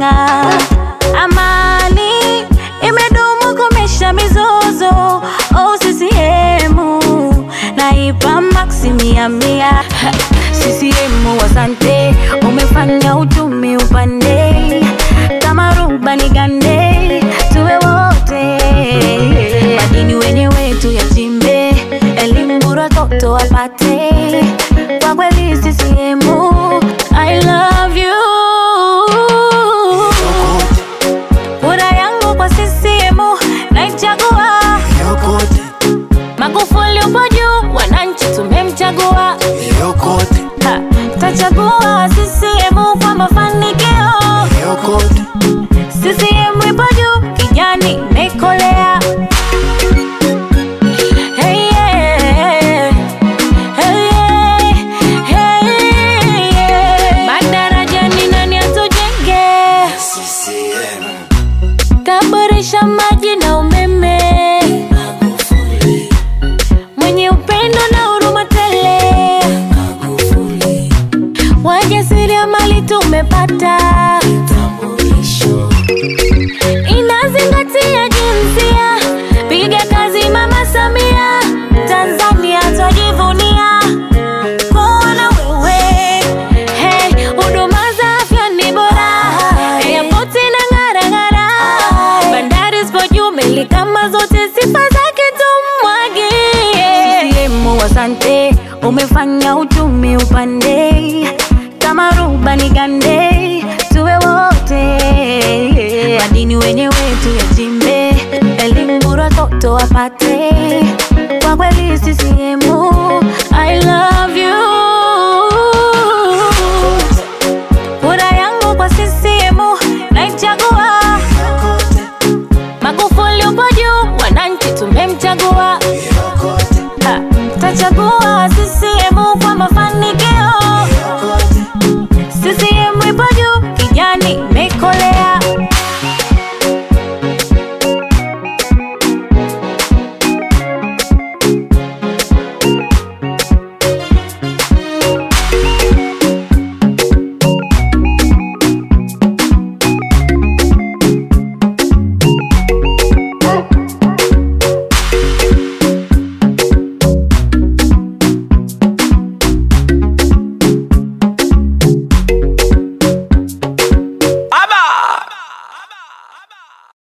inang'aa. Amani imedumu kumesha mizozo. Oh CCM naipa maxi 100. CCM asante, umefanya uchumi upande. Kama rubani gande tuwe wote. Madini wenyewe tuyachimbe, elimu bora toto wapate. Kwa kweli CCM I love you. Kura yangu kwa CCM naichagua. Magufuli upo juu, wananchi tumemchagua. Tachagua CCM kwa mafanikio. CCM ipo juu, kijani mekolea. Hey yeah, hey yeah, hey yeah. Madaraja ni nani atujenge? CCM. Kaboresha maji na umeme. Magufuli. Mwenye upendo na huruma tele. Magufuli. Wajasiriamali tumepata. Inazingatia jinsia, piga kazi Mama Samia. Tanzania twajivunia kuwa na wewe. Hey, huduma za afya ni bora. Airport inang'ara. Bandari zipo juu, meli kama zote sifa zake tumwagie. CCM asante, umefanya uchumi upande. Kama rubani gande tuwe wote. Madini wenyewe tuyachimbe, elimu bora toto wapate.